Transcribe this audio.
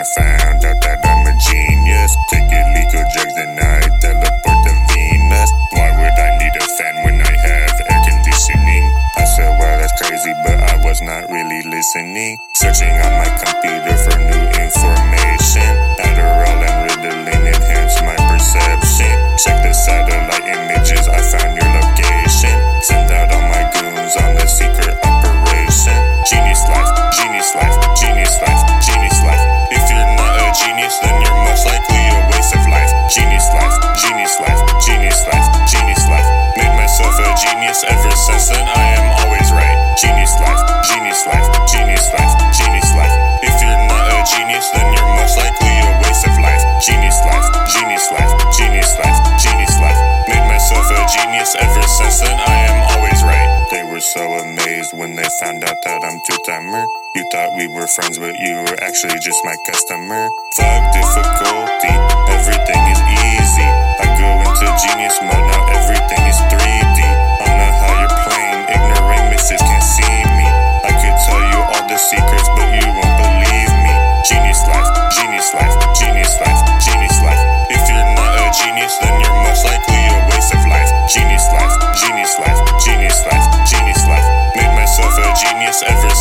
I found out that I'm a genius. Take illegal drugs and I teleport to Venus. Why would I need a fan when I have air conditioning? I said, well, that's crazy, but I was not really listening. Searching on my computer for new information. Adderall and Ritalin enhance my perception. Check the satellite images, I found your location. Send out all my goons on the secret operation. Genius life, genius life, genius life, genius life. If you're not a genius, then you're most likely a waste of life. Genius life, genius life, genius life, genius life. Made myself a genius ever since then, I am always right. Genius life, genius life, genius life, genius life. If you're not a genius, then you're most likely a waste of life. Genius life, genius life, genius life, genius life. Made myself a genius ever since then, I am always right. They were so amazed when they found out that I'm two-timer. You thought we were friends, but you were actually just my customer. Fuck difficulty, everything is easy. I go into genius mode, now everything is 3D. On a higher plane, ignoramuses can't see me. I could tell you all the secrets, but you won't believe me. Genius life, genius life, genius life, genius life. If you're not a genius, then you're most likely a waste of life. Genius life, genius life, genius life, genius life. Made myself a genius ever